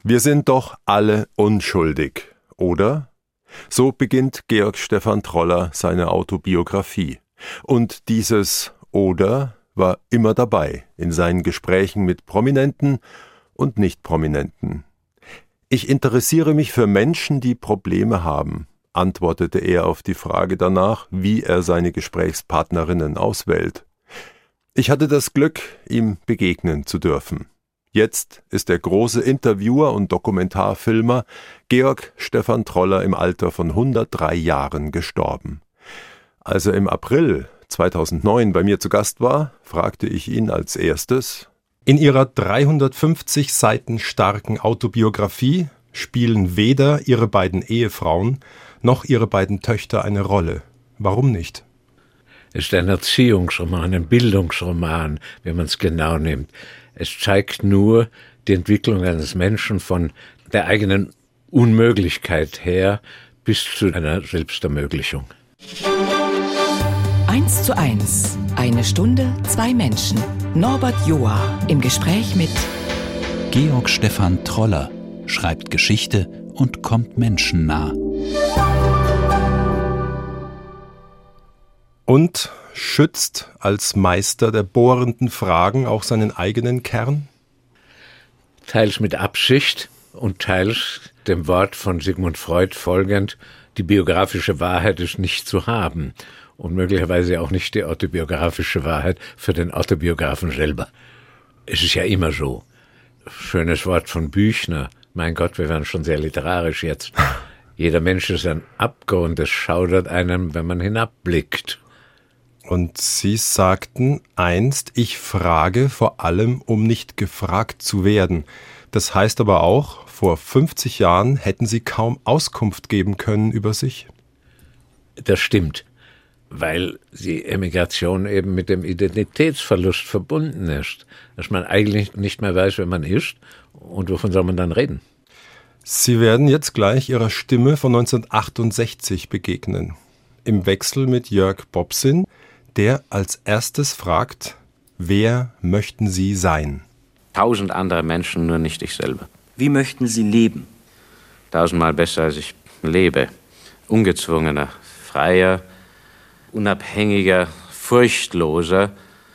Wir sind doch alle unschuldig, oder? So beginnt Georg Stephan Troller seine Autobiografie. Und dieses Oder war immer dabei in seinen Gesprächen mit Prominenten und Nicht-Prominenten. Ich interessiere mich für Menschen, die Probleme haben, antwortete er auf die Frage danach, wie er seine Gesprächspartnerinnen auswählt. Ich hatte das Glück, ihm begegnen zu dürfen. Jetzt ist der große Interviewer und Dokumentarfilmer Georg Stephan Troller im Alter von 103 Jahren gestorben. Als er im April 2009 bei mir zu Gast war, fragte ich ihn als erstes: In Ihrer 350 Seiten starken Autobiografie spielen weder Ihre beiden Ehefrauen noch Ihre beiden Töchter eine Rolle. Warum nicht? Es ist ein Erziehungsroman, ein Bildungsroman, wenn man es genau nimmt. Es zeigt nur die Entwicklung eines Menschen von der eigenen Unmöglichkeit her bis zu einer Selbstermöglichung. 1:1. Eine Stunde, zwei Menschen. Norbert Joa im Gespräch mit Georg Stephan Troller schreibt Geschichte und kommt Menschen nah. Und schützt als Meister der bohrenden Fragen auch seinen eigenen Kern? Teils mit Absicht und teils dem Wort von Sigmund Freud folgend: Die biografische Wahrheit ist nicht zu haben und möglicherweise auch nicht die autobiografische Wahrheit für den Autobiografen selber. Es ist ja immer so. Schönes Wort von Büchner. Mein Gott, wir werden schon sehr literarisch jetzt. Jeder Mensch ist ein Abgrund, es schaudert einem, wenn man hinabblickt. Und Sie sagten einst, ich frage vor allem, um nicht gefragt zu werden. Das heißt aber auch, vor 50 Jahren hätten Sie kaum Auskunft geben können über sich? Das stimmt, weil die Emigration eben mit dem Identitätsverlust verbunden ist. Dass man eigentlich nicht mehr weiß, wer man ist und wovon soll man dann reden. Sie werden jetzt gleich Ihrer Stimme von 1968 begegnen. Im Wechsel mit Jörg Bobsin, der als erstes fragt: Wer möchten Sie sein? 1000 andere Menschen, nur nicht ich selber. Wie möchten Sie leben? 1000-mal besser, als ich lebe. Ungezwungener, freier, unabhängiger, furchtloser,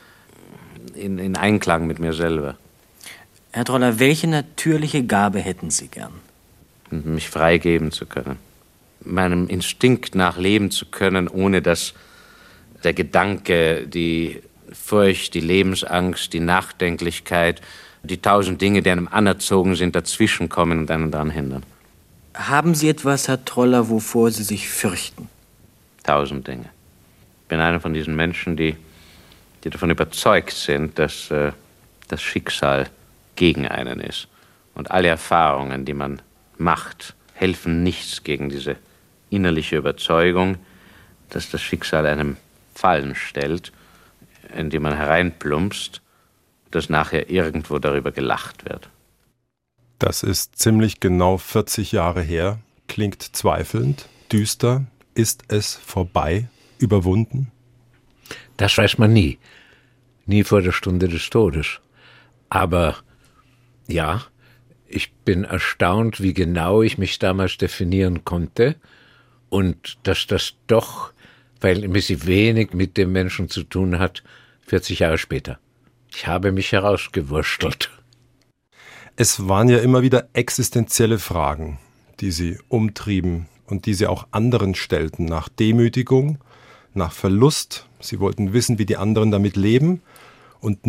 in Einklang mit mir selber. Herr Troller, welche natürliche Gabe hätten Sie gern? Mich freigeben zu können. Meinem Instinkt nach leben zu können, ohne dass der Gedanke, die Furcht, die Lebensangst, die Nachdenklichkeit, die 1000 Dinge, die einem anerzogen sind, dazwischenkommen und einen daran hindern. Haben Sie etwas, Herr Troller, wovor Sie sich fürchten? 1000 Dinge. Ich bin einer von diesen Menschen, die davon überzeugt sind, dass das Schicksal gegen einen ist. Und alle Erfahrungen, die man macht, helfen nichts gegen diese innerliche Überzeugung, dass das Schicksal einem Fallen stellt, in die man hereinplumpst, dass nachher irgendwo darüber gelacht wird. Das ist ziemlich genau 40 Jahre her, klingt zweifelnd, düster. Ist es vorbei, überwunden? Das weiß man nie. Nie vor der Stunde des Todes. Aber ja, ich bin erstaunt, wie genau ich mich damals definieren konnte und dass das doch verhältnismäßig wenig mit dem Menschen zu tun hat, 40 Jahre später. Ich habe mich herausgewurstelt. Es waren ja immer wieder existenzielle Fragen, die Sie umtrieben und die Sie auch anderen stellten, nach Demütigung, nach Verlust. Sie wollten wissen, wie die anderen damit leben und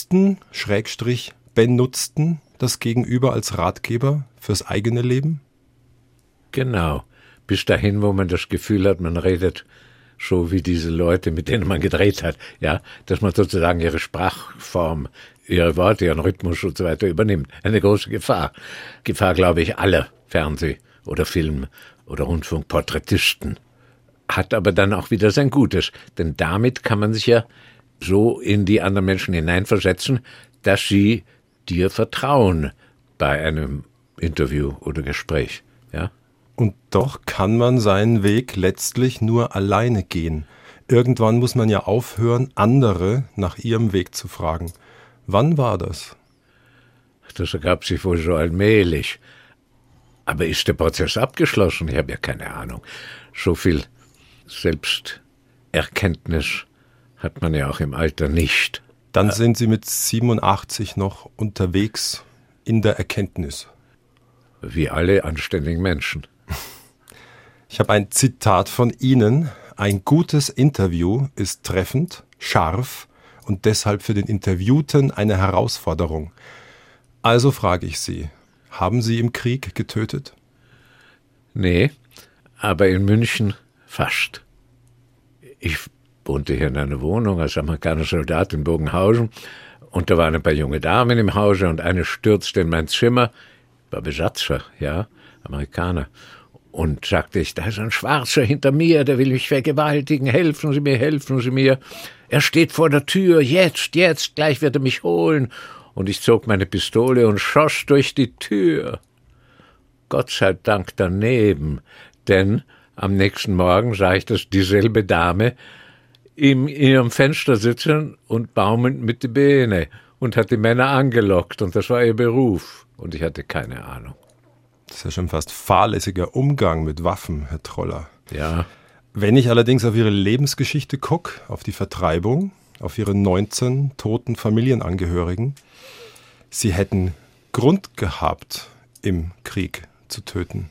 benutzten das Gegenüber als Ratgeber fürs eigene Leben? Genau. Bis dahin, wo man das Gefühl hat, man redet so wie diese Leute, mit denen man gedreht hat, ja, dass man sozusagen ihre Sprachform, ihre Worte, ihren Rhythmus und so weiter übernimmt. Eine große Gefahr. Gefahr, glaube ich, aller Fernseh- oder Film- oder Rundfunkporträtisten. Hat aber dann auch wieder sein Gutes, denn damit kann man sich ja so in die anderen Menschen hineinversetzen, dass sie dir vertrauen bei einem Interview oder Gespräch, ja. Und doch kann man seinen Weg letztlich nur alleine gehen. Irgendwann muss man ja aufhören, andere nach ihrem Weg zu fragen. Wann war das? Das ergab sich wohl so allmählich. Aber ist der Prozess abgeschlossen? Ich habe ja keine Ahnung. So viel Selbsterkenntnis hat man ja auch im Alter nicht. Dann sind Sie mit 87 noch unterwegs in der Erkenntnis. Wie alle anständigen Menschen. Ich habe ein Zitat von Ihnen. Ein gutes Interview ist treffend, scharf und deshalb für den Interviewten eine Herausforderung. Also frage ich Sie, haben Sie im Krieg getötet? Nee, aber in München fast. Ich wohnte hier in einer Wohnung als amerikanischer Soldat in Bogenhausen und da waren ein paar junge Damen im Hause und eine stürzte in mein Zimmer, war Besatzer, ja, Amerikaner, und sagte da ist ein Schwarzer hinter mir, der will mich vergewaltigen, helfen Sie mir. Er steht vor der Tür, jetzt, gleich wird er mich holen. Und ich zog meine Pistole und schoss durch die Tür. Gott sei Dank daneben, denn am nächsten Morgen sah ich, dass dieselbe Dame in ihrem Fenster sitzen und baumelnd mit den Beinen und hat die Männer angelockt und das war ihr Beruf und ich hatte keine Ahnung. Das ist ja schon fast fahrlässiger Umgang mit Waffen, Herr Troller. Ja. Wenn ich allerdings auf Ihre Lebensgeschichte gucke, auf die Vertreibung, auf Ihre 19 toten Familienangehörigen, Sie hätten Grund gehabt, im Krieg zu töten.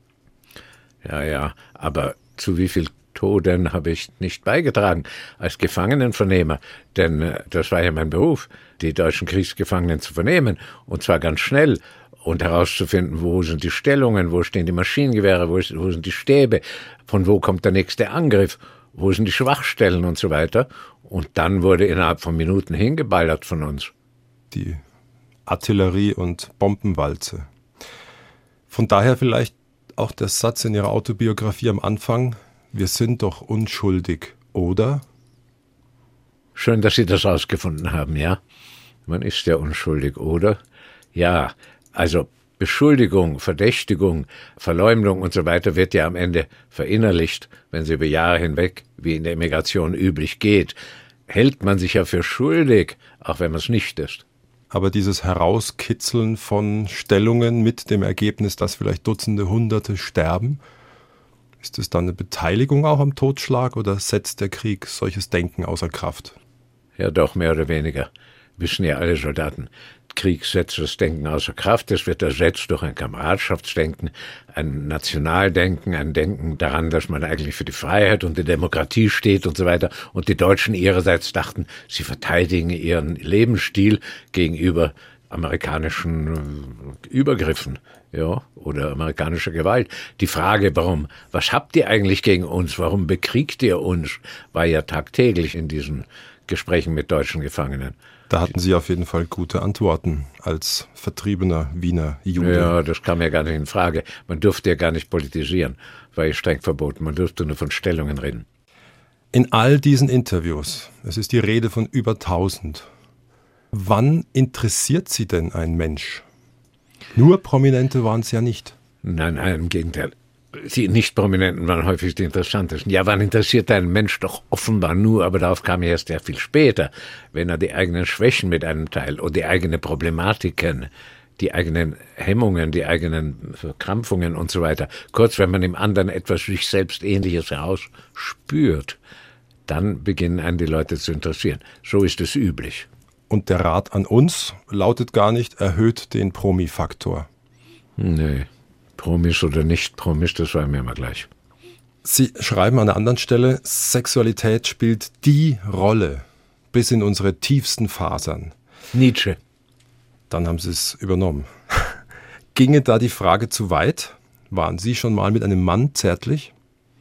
Ja, aber zu wie viel Toten habe ich nicht beigetragen als Gefangenenvernehmer, denn das war ja mein Beruf, die deutschen Kriegsgefangenen zu vernehmen und zwar ganz schnell und herauszufinden, wo sind die Stellungen, wo stehen die Maschinengewehre, wo sind die Stäbe, von wo kommt der nächste Angriff, wo sind die Schwachstellen und so weiter. Und dann wurde innerhalb von Minuten hingeballert von uns. Die Artillerie- und Bombenwalze. Von daher vielleicht auch der Satz in Ihrer Autobiografie am Anfang, wir sind doch unschuldig, oder? Schön, dass Sie das rausgefunden haben, ja. Man ist ja unschuldig, oder? Ja, also Beschuldigung, Verdächtigung, Verleumdung und so weiter wird ja am Ende verinnerlicht, wenn sie über Jahre hinweg, wie in der Emigration üblich geht, hält man sich ja für schuldig, auch wenn man es nicht ist. Aber dieses Herauskitzeln von Stellungen mit dem Ergebnis, dass vielleicht Dutzende, Hunderte sterben, ist es dann eine Beteiligung auch am Totschlag oder setzt der Krieg solches Denken außer Kraft? Ja, doch, mehr oder weniger. Wissen ja alle Soldaten. Krieg setzt das Denken außer Kraft. Es wird ersetzt durch ein Kameradschaftsdenken, ein Nationaldenken, ein Denken daran, dass man eigentlich für die Freiheit und die Demokratie steht und so weiter. Und die Deutschen ihrerseits dachten, sie verteidigen ihren Lebensstil gegenüber amerikanischen Übergriffen, ja, oder amerikanischer Gewalt. Die Frage, was habt ihr eigentlich gegen uns? Warum bekriegt ihr uns? War ja tagtäglich in diesen Gesprächen mit deutschen Gefangenen. Da hatten Sie auf jeden Fall gute Antworten als vertriebener Wiener Jude. Ja, das kam ja gar nicht in Frage. Man durfte ja gar nicht politisieren, war ja streng verboten. Man durfte nur von Stellungen reden. In all diesen Interviews, es ist die Rede von über 1000, wann interessiert Sie denn ein Mensch? Nur Prominente waren es ja nicht. Nein, im Gegenteil. Die Nicht-Prominenten waren häufig die interessantesten. Ja, wann interessiert ein Mensch doch offenbar nur, aber darauf kam er erst sehr viel später, wenn er die eigenen Schwächen mit einem teilt und die eigenen Problematiken, die eigenen Hemmungen, die eigenen Verkrampfungen und so weiter. Kurz, wenn man im anderen etwas sich selbst Ähnliches herausspürt, dann beginnen einen die Leute zu interessieren. So ist es üblich. Und der Rat an uns lautet gar nicht, erhöht den Promi-Faktor. Nee. Promis oder nicht Promis, das war mir immer gleich. Sie schreiben an einer anderen Stelle, Sexualität spielt die Rolle bis in unsere tiefsten Fasern. Nietzsche. Dann haben Sie es übernommen. Ginge da die Frage zu weit? Waren Sie schon mal mit einem Mann zärtlich?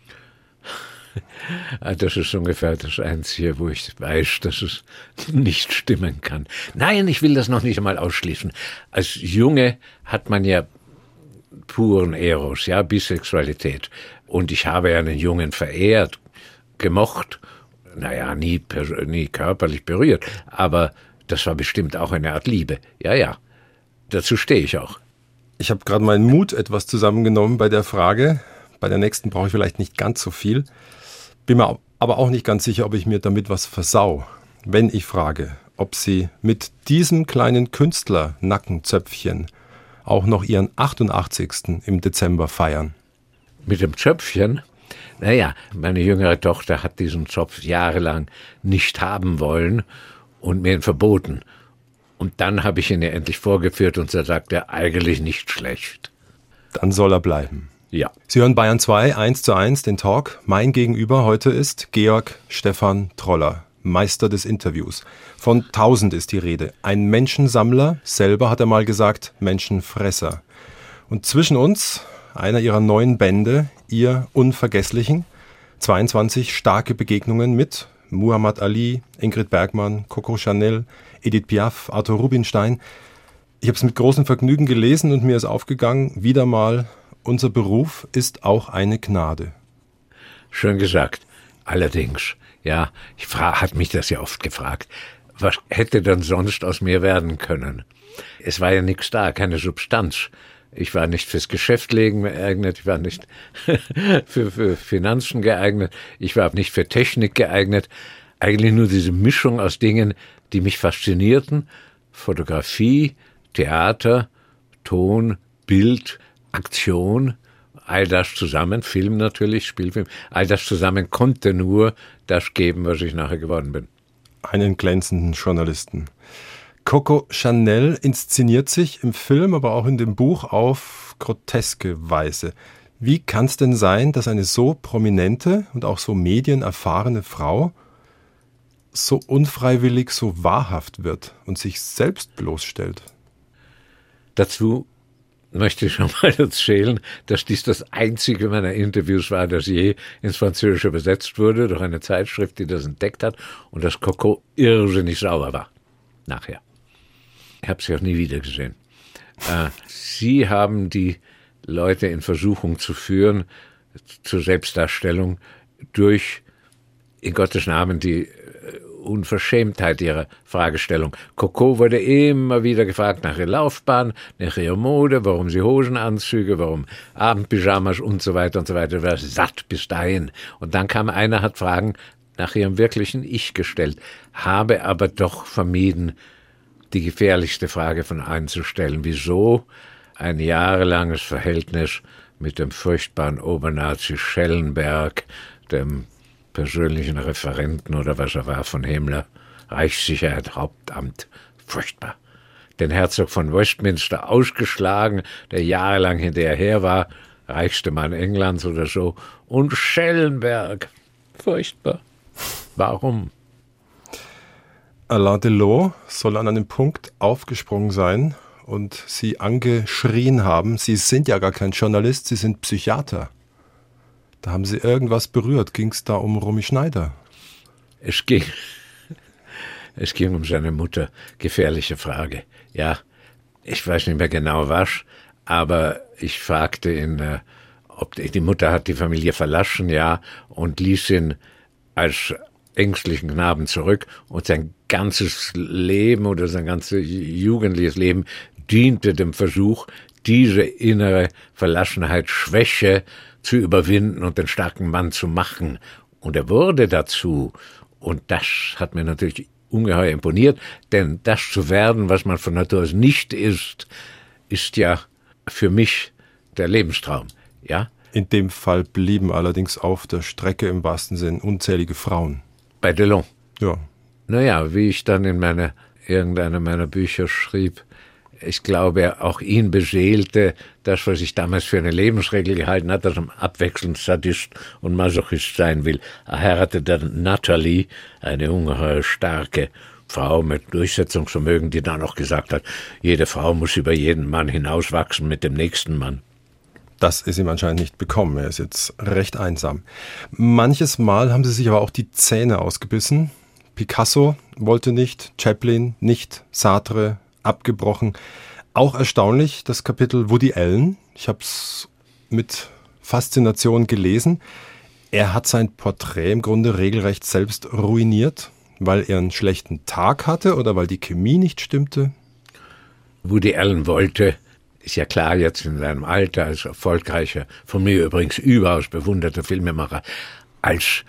Das ist ungefähr das Einzige, wo ich weiß, dass es nicht stimmen kann. Nein, ich will das noch nicht einmal ausschließen. Als Junge hat man ja puren Eros, ja, Bisexualität. Und ich habe einen Jungen verehrt, gemocht, naja, nie körperlich berührt, aber das war bestimmt auch eine Art Liebe. Ja, dazu stehe ich auch. Ich habe gerade meinen Mut etwas zusammengenommen bei der Frage. Bei der nächsten brauche ich vielleicht nicht ganz so viel. Bin mir aber auch nicht ganz sicher, ob ich mir damit was versau, wenn ich frage, ob Sie mit diesem kleinen Künstler-Nackenzöpfchen auch noch Ihren 88. im Dezember feiern. Mit dem Zöpfchen? Naja, meine jüngere Tochter hat diesen Zopf jahrelang nicht haben wollen und mir ihn verboten. Und dann habe ich ihn ihr endlich vorgeführt und sie sagte, eigentlich nicht schlecht. Dann soll er bleiben. Ja. Sie hören Bayern 2, 1:1, den Talk. Mein Gegenüber heute ist Georg Stephan Troller, Meister des Interviews. Von 1000 ist die Rede. Ein Menschensammler, selber hat er mal gesagt, Menschenfresser. Und zwischen uns einer ihrer neuen Bände, ihr Unvergesslichen, 22 starke Begegnungen mit Muhammad Ali, Ingrid Bergman, Coco Chanel, Edith Piaf, Arthur Rubinstein. Ich habe es mit großem Vergnügen gelesen und mir ist aufgegangen, wieder mal, unser Beruf ist auch eine Gnade. Schön gesagt. Allerdings, ja, hat mich das ja oft gefragt. Was hätte denn sonst aus mir werden können? Es war ja nichts da, keine Substanz. Ich war nicht fürs Geschäftlegen geeignet, ich war nicht für Finanzen geeignet, ich war nicht für Technik geeignet. Eigentlich nur diese Mischung aus Dingen, die mich faszinierten. Fotografie, Theater, Ton, Bild, Aktion, all das zusammen, Film natürlich, Spielfilm, all das zusammen konnte nur das geben, was ich nachher geworden bin. Einen glänzenden Journalisten. Coco Chanel inszeniert sich im Film, aber auch in dem Buch auf groteske Weise. Wie kann es denn sein, dass eine so prominente und auch so medienerfahrene Frau so unfreiwillig so wahrhaft wird und sich selbst bloßstellt? Dazu möchte ich schon mal erzählen, dass dies das einzige meiner Interviews war, das je ins Französische übersetzt wurde, durch eine Zeitschrift, die das entdeckt hat, und dass Coco irrsinnig sauer war. Nachher. Ich habe sie auch nie wieder gesehen. Sie haben die Leute in Versuchung zu führen, zur Selbstdarstellung, durch, in Gottes Namen, die Unverschämtheit ihrer Fragestellung. Coco wurde immer wieder gefragt nach ihrer Laufbahn, nach ihrer Mode, warum sie Hosenanzüge, warum Abendpyjamas und so weiter und so weiter. War satt bis dahin. Und dann kam einer, hat Fragen nach ihrem wirklichen Ich gestellt, habe aber doch vermieden, die gefährlichste Frage von allen zu stellen. Wieso ein jahrelanges Verhältnis mit dem furchtbaren Obernazi Schellenberg, dem persönlichen Referenten oder was er war von Himmler, Reichssicherheit, Hauptamt, furchtbar. Den Herzog von Westminster ausgeschlagen, der jahrelang hinterher war, reichste Mann Englands oder so, und Schellenberg, furchtbar. Warum? Alain Delon soll an einem Punkt aufgesprungen sein und sie angeschrien haben, Sie sind ja gar kein Journalist, Sie sind Psychiater. Da haben sie irgendwas berührt. Ging es da um Romy Schneider? Es ging um seine Mutter. Gefährliche Frage. Ja, ich weiß nicht mehr genau was, aber ich fragte ihn, ob die Mutter hat die Familie verlassen, ja, und ließ ihn als ängstlichen Knaben zurück, und sein ganzes Leben oder sein ganzes jugendliches Leben diente dem Versuch, diese innere Verlassenheit, Schwäche zu überwinden und den starken Mann zu machen. Und er wurde dazu. Und das hat mir natürlich ungeheuer imponiert, denn das zu werden, was man von Natur aus nicht ist, ist ja für mich der Lebenstraum, ja. In dem Fall blieben allerdings auf der Strecke im wahrsten Sinn unzählige Frauen. Bei Delon? Ja. Naja, wie ich dann in irgendeiner meiner Bücher schrieb, ich glaube, auch ihn beseelte das, was ich damals für eine Lebensregel gehalten hatte, dass man abwechselnd Sadist und Masochist sein will. Er heiratete dann Natalie, eine ungeheuer starke Frau mit Durchsetzungsvermögen, die dann auch gesagt hat, jede Frau muss über jeden Mann hinauswachsen mit dem nächsten Mann. Das ist ihm anscheinend nicht bekommen. Er ist jetzt recht einsam. Manches Mal haben sie sich aber auch die Zähne ausgebissen. Picasso wollte nicht, Chaplin nicht, Sartre abgebrochen. Auch erstaunlich das Kapitel Woody Allen. Ich habe es mit Faszination gelesen. Er hat sein Porträt im Grunde regelrecht selbst ruiniert, weil er einen schlechten Tag hatte oder weil die Chemie nicht stimmte. Woody Allen wollte, ist ja klar jetzt in seinem Alter als erfolgreicher, von mir übrigens überaus bewunderter Filmemacher, als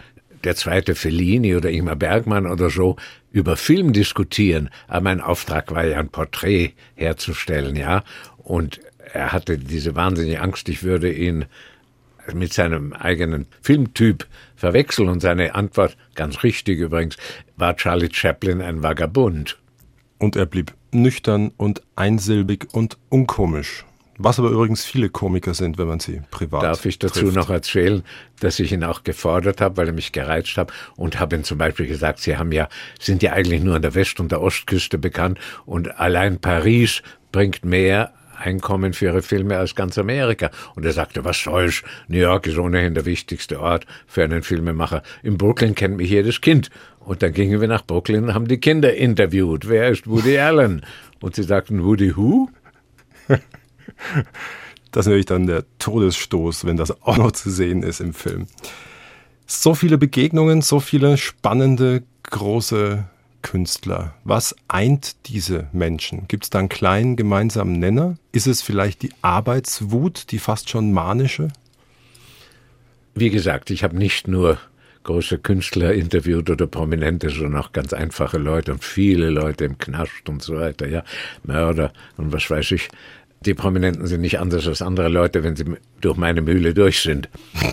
der zweite Fellini oder Ingmar Bergman oder so über Film diskutieren. Aber mein Auftrag war ja, ein Porträt herzustellen, ja. Und er hatte diese wahnsinnige Angst, ich würde ihn mit seinem eigenen Filmtyp verwechseln. Und seine Antwort, ganz richtig übrigens, war Charlie Chaplin ein Vagabund. Und er blieb nüchtern und einsilbig und unkomisch. Was aber übrigens viele Komiker sind, wenn man sie privat Darf ich dazu trifft. noch erzählen, dass ich ihn auch gefordert habe, weil er mich gereizt hat und habe ihm zum Beispiel gesagt, Sie sind ja eigentlich nur an der West- und der Ostküste bekannt und allein Paris bringt mehr Einkommen für ihre Filme als ganz Amerika. Und er sagte, was soll's? New York ist ohnehin der wichtigste Ort für einen Filmemacher. In Brooklyn kennt mich jedes Kind. Und dann gingen wir nach Brooklyn und haben die Kinder interviewt. Wer ist Woody Allen? Und sie sagten, Woody who? Das ist natürlich dann der Todesstoß, wenn das auch noch zu sehen ist im Film. So viele Begegnungen, so viele spannende, große Künstler. Was eint diese Menschen? Gibt es da einen kleinen gemeinsamen Nenner? Ist es vielleicht die Arbeitswut, die fast schon manische? Wie gesagt, ich habe nicht nur große Künstler interviewt oder Prominente, sondern auch ganz einfache Leute und viele Leute im Knast und so weiter, ja, Mörder und was weiß ich. Die Prominenten sind nicht anders als andere Leute, wenn sie durch meine Mühle durch sind.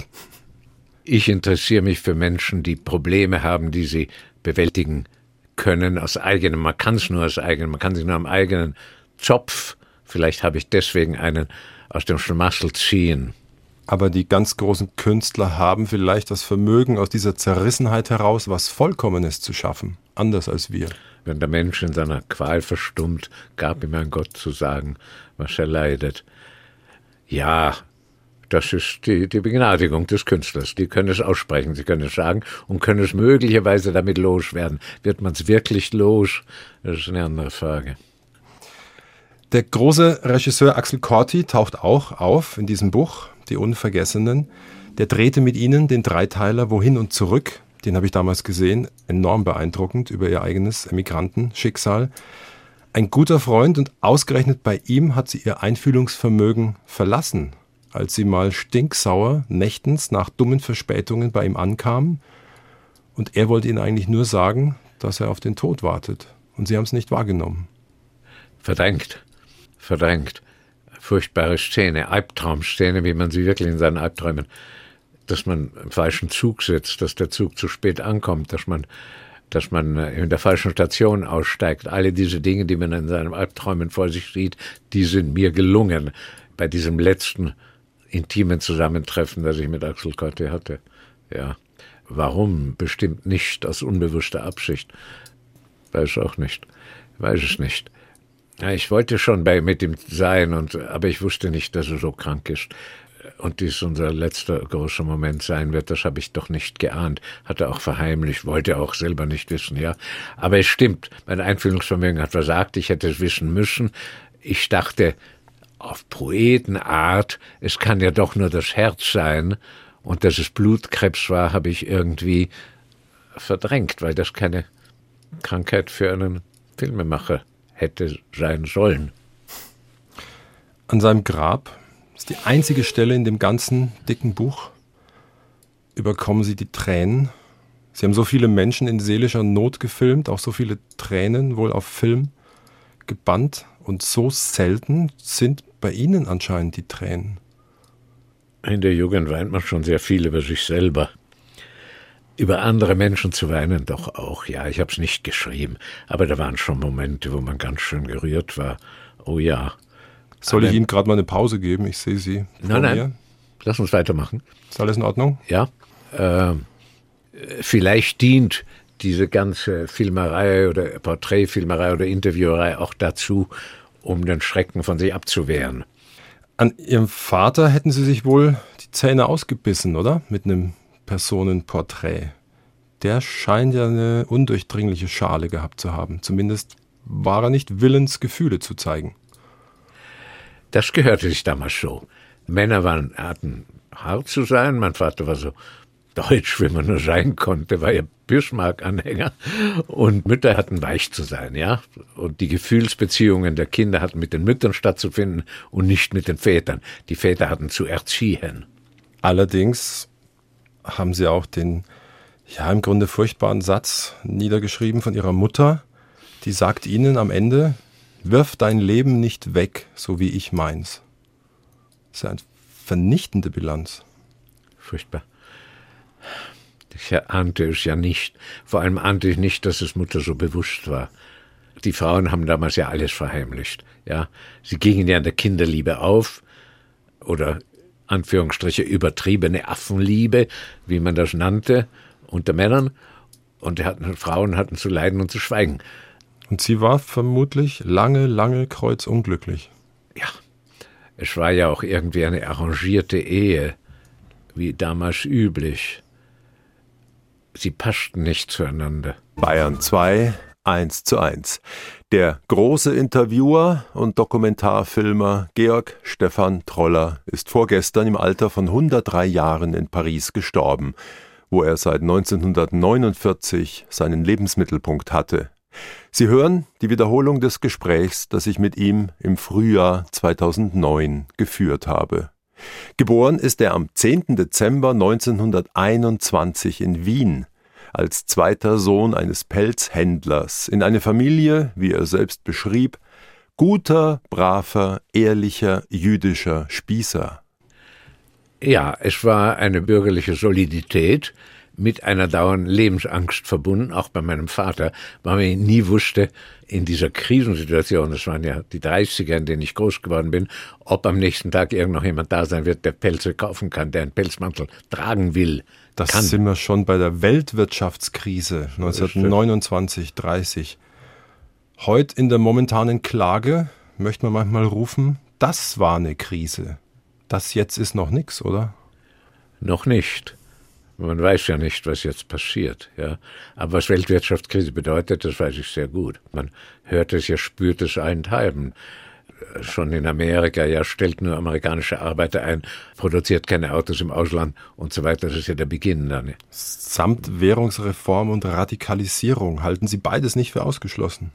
Ich interessiere mich für Menschen, die Probleme haben, die sie bewältigen können aus eigenem, man kann es nur aus eigenem, man kann sich nur am eigenen Zopf, vielleicht habe ich deswegen einen aus dem Schlamassel ziehen. Aber die ganz großen Künstler haben vielleicht das Vermögen, aus dieser Zerrissenheit heraus was Vollkommenes zu schaffen, anders als wir. Wenn der Mensch in seiner Qual verstummt, gab ihm ein Gott zu sagen, was er leidet. Ja, das ist die Begnadigung des Künstlers. Die können es aussprechen, sie können es sagen und können es möglicherweise damit loswerden. Wird man es wirklich los? Das ist eine andere Frage. Der große Regisseur Axel Corti taucht auch auf in diesem Buch, Die Unvergessenen. Der drehte mit ihnen den Dreiteiler Wohin und Zurück. Den habe ich damals gesehen, enorm beeindruckend über ihr eigenes Emigrantenschicksal. Ein guter Freund und ausgerechnet bei ihm hat sie ihr Einfühlungsvermögen verlassen, als sie mal stinksauer nächtens nach dummen Verspätungen bei ihm ankam. Und er wollte ihnen eigentlich nur sagen, dass er auf den Tod wartet. Und sie haben es nicht wahrgenommen. Verdrängt. Furchtbare Szene, Albtraumszene, wie man sie wirklich in seinen Albträumen, dass man im falschen Zug sitzt, dass der Zug zu spät ankommt, dass man in der falschen Station aussteigt. Alle diese Dinge, die man in seinen Albträumen vor sich sieht, die sind mir gelungen bei diesem letzten intimen Zusammentreffen, das ich mit Axel Corti hatte. Ja. Warum? Bestimmt nicht aus unbewusster Absicht. Weiß es nicht. Ja, ich wollte schon mit ihm sein, aber ich wusste nicht, dass er so krank ist. Und dies unser letzter großer Moment sein wird, das habe ich doch nicht geahnt. Hat er auch verheimlicht, wollte er auch selber nicht wissen, ja. Aber es stimmt, mein Einfühlungsvermögen hat versagt, ich hätte es wissen müssen. Ich dachte, auf Poetenart, es kann ja doch nur das Herz sein. Und dass es Blutkrebs war, habe ich irgendwie verdrängt, weil das keine Krankheit für einen Filmemacher hätte sein sollen. An seinem Grab ist die einzige Stelle in dem ganzen dicken Buch, überkommen sie die Tränen. Sie haben so viele Menschen in seelischer Not gefilmt, auch so viele Tränen wohl auf Film gebannt. Und so selten sind bei Ihnen anscheinend die Tränen. In der Jugend weint man schon sehr viel über sich selber. Über andere Menschen zu weinen doch auch, ja, ich habe es nicht geschrieben. Aber da waren schon Momente, wo man ganz schön gerührt war. Oh ja. Soll ich Ihnen gerade mal eine Pause geben? Ich sehe Sie vor mir. Nein, lass uns weitermachen. Ist alles in Ordnung? Ja. Vielleicht dient diese ganze Filmerei oder Porträtfilmerei oder Interviewerei auch dazu, um den Schrecken von sich abzuwehren. An Ihrem Vater hätten Sie sich wohl die Zähne ausgebissen, oder? Mit einem Personenporträt. Der scheint ja eine undurchdringliche Schale gehabt zu haben. Zumindest war er nicht willens, Gefühle zu zeigen. Das gehörte sich damals so. Männer hatten hart zu sein. Mein Vater war so deutsch, wie man nur sein konnte, war ja Bismarck-Anhänger. Und Mütter hatten weich zu sein, ja. Und die Gefühlsbeziehungen der Kinder hatten mit den Müttern stattzufinden und nicht mit den Vätern. Die Väter hatten zu erziehen. Allerdings haben Sie auch den Ja, im Grunde furchtbaren Satz niedergeschrieben von ihrer Mutter. Die sagt ihnen am Ende: Wirf dein Leben nicht weg, so wie ich meins. Das ist ja eine vernichtende Bilanz. Furchtbar. Ich ahnte es ja nicht. Vor allem ahnte ich nicht, dass es Mutter so bewusst war. Die Frauen haben damals ja alles verheimlicht. Ja, sie gingen ja in der Kinderliebe auf oder Anführungsstriche übertriebene Affenliebe, wie man das nannte, unter Männern. Und Frauen hatten zu leiden und zu schweigen. Und sie war vermutlich lange kreuzunglücklich. Ja, es war ja auch irgendwie eine arrangierte Ehe, wie damals üblich. Sie passten nicht zueinander. Bayern 2, 1:1. Der große Interviewer und Dokumentarfilmer Georg Stephan Troller ist vorgestern im Alter von 103 Jahren in Paris gestorben, wo er seit 1949 seinen Lebensmittelpunkt hatte. Sie hören die Wiederholung des Gesprächs, das ich mit ihm im Frühjahr 2009 geführt habe. Geboren ist er am 10. Dezember 1921 in Wien, als zweiter Sohn eines Pelzhändlers, in eine Familie, wie er selbst beschrieb, guter, braver, ehrlicher, jüdischer Spießer. Ja, es war eine bürgerliche Solidität mit einer dauernden Lebensangst verbunden, auch bei meinem Vater, weil man nie wusste, in dieser Krisensituation, das waren ja die 30er, in denen ich groß geworden bin, ob am nächsten Tag noch jemand da sein wird, der Pelze kaufen kann, der einen Pelzmantel tragen will. Das sind wir schon bei der Weltwirtschaftskrise 1929, 30. Heute in der momentanen Klage möchte man manchmal rufen, das war eine Krise. Das jetzt ist noch nichts, oder? Noch nicht. Man weiß ja nicht, was jetzt passiert. Ja. Aber was Weltwirtschaftskrise bedeutet, das weiß ich sehr gut. Man hört es ja, spürt es allenthalben. Schon in Amerika, ja, stellt nur amerikanische Arbeiter ein, produziert keine Autos im Ausland und so weiter. Das ist ja der Beginn dann. Samt Währungsreform und Radikalisierung halten Sie beides nicht für ausgeschlossen?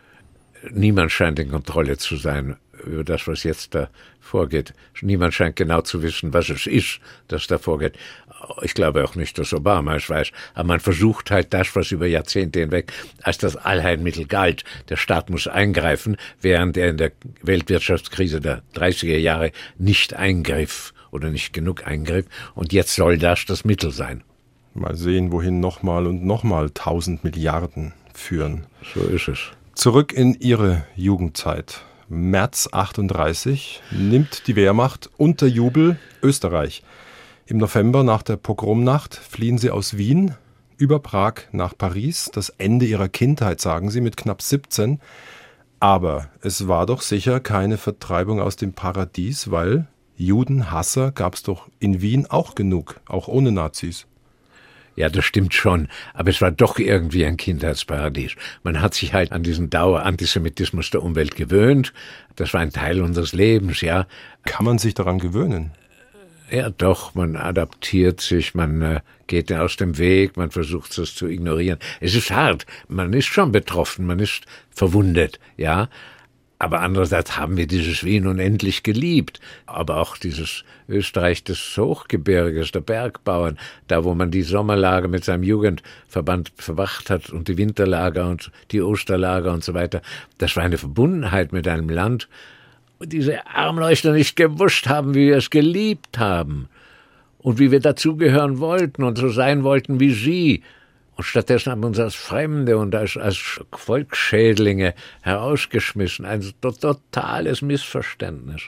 Niemand scheint in Kontrolle zu sein über das, was jetzt da vorgeht. Niemand scheint genau zu wissen, was es ist, das da vorgeht. Ich glaube auch nicht, dass Obama es weiß, aber man versucht halt das, was über Jahrzehnte hinweg als das Allheilmittel galt. Der Staat muss eingreifen, während er in der Weltwirtschaftskrise der 30er Jahre nicht eingriff oder nicht genug eingriff. Und jetzt soll das Mittel sein. Mal sehen, wohin nochmal und nochmal 1000 Milliarden führen. So ist es. Zurück in Ihre Jugendzeit. März 38 nimmt die Wehrmacht unter Jubel Österreich. Im November nach der Pogromnacht fliehen Sie aus Wien über Prag nach Paris. Das Ende Ihrer Kindheit, sagen Sie, mit knapp 17. Aber es war doch sicher keine Vertreibung aus dem Paradies, weil Judenhasser gab es doch in Wien auch genug, auch ohne Nazis. Ja, das stimmt schon, aber es war doch irgendwie ein Kindheitsparadies. Man hat sich halt an diesen Dauerantisemitismus der Umwelt gewöhnt. Das war ein Teil unseres Lebens, ja. Kann man sich daran gewöhnen? Ja, doch, man adaptiert sich, man geht aus dem Weg, man versucht es zu ignorieren. Es ist hart, man ist schon betroffen, man ist verwundet, ja. Aber andererseits haben wir dieses Wien unendlich geliebt. Aber auch dieses Österreich des Hochgebirges, der Bergbauern, da wo man die Sommerlager mit seinem Jugendverband verwacht hat und die Winterlager und die Osterlager und so weiter. Das war eine Verbundenheit mit einem Land, wo diese Armleuchter nicht gewusst haben, wie wir es geliebt haben und wie wir dazugehören wollten und so sein wollten wie sie. Und stattdessen haben wir uns als Fremde und als Volksschädlinge herausgeschmissen. Ein totales Missverständnis.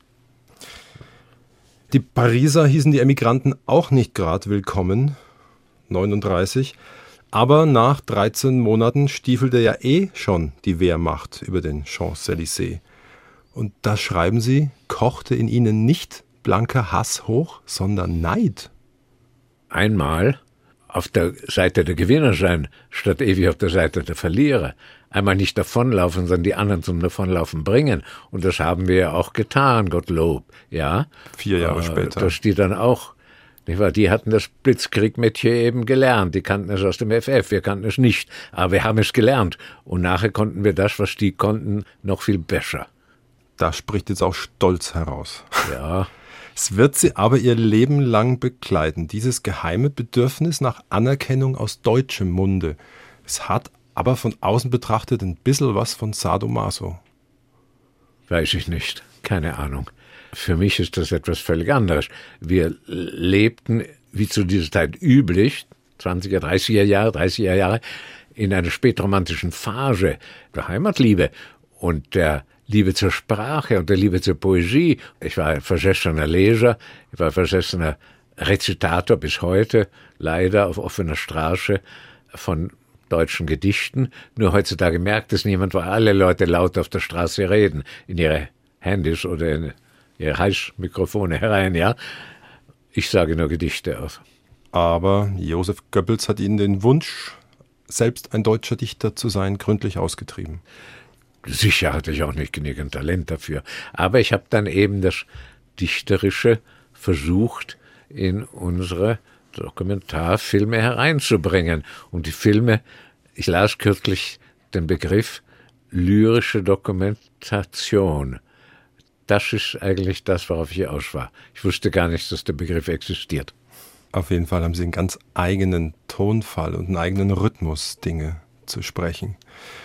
Die Pariser hießen die Emigranten auch nicht gerade willkommen, 39. Aber nach 13 Monaten stiefelte ja schon die Wehrmacht über den Champs-Élysées. Und da schreiben Sie, kochte in ihnen nicht blanker Hass hoch, sondern Neid. Einmal auf der Seite der Gewinner sein, statt ewig auf der Seite der Verlierer. Einmal nicht davonlaufen, sondern die anderen zum Davonlaufen bringen. Und das haben wir ja auch getan, Gottlob. Ja. 4 Jahre später. Dass die dann auch, nicht wahr, die hatten das Blitzkrieg-Metier eben gelernt. Die kannten es aus dem FF, wir kannten es nicht. Aber wir haben es gelernt. Und nachher konnten wir das, was die konnten, noch viel besser. Da spricht jetzt auch Stolz heraus. Ja. Es wird Sie aber Ihr Leben lang begleiten, dieses geheime Bedürfnis nach Anerkennung aus deutschem Munde. Es hat aber von außen betrachtet ein bisschen was von Sadomaso. Weiß ich nicht, keine Ahnung. Für mich ist das etwas völlig anderes. Wir lebten, wie zu dieser Zeit üblich, 20er, 30er Jahre, in einer spätromantischen Phase der Heimatliebe und der Liebe zur Sprache und der Liebe zur Poesie. Ich war ein versessener Leser, ich war ein versessener Rezitator bis heute, leider auf offener Straße von deutschen Gedichten. Nur heutzutage merkt es niemand, weil alle Leute laut auf der Straße reden, in ihre Handys oder in ihre Heißmikrofone herein, ja. Ich sage nur Gedichte auf. Aber Joseph Goebbels hat Ihnen den Wunsch, selbst ein deutscher Dichter zu sein, gründlich ausgetrieben. Sicher hatte ich auch nicht genügend Talent dafür. Aber ich habe dann eben das Dichterische versucht, in unsere Dokumentarfilme hereinzubringen. Und die Filme, ich las kürzlich den Begriff lyrische Dokumentation. Das ist eigentlich das, worauf ich aus war. Ich wusste gar nicht, dass der Begriff existiert. Auf jeden Fall haben Sie einen ganz eigenen Tonfall und einen eigenen Rhythmus, Dinge zu sprechen.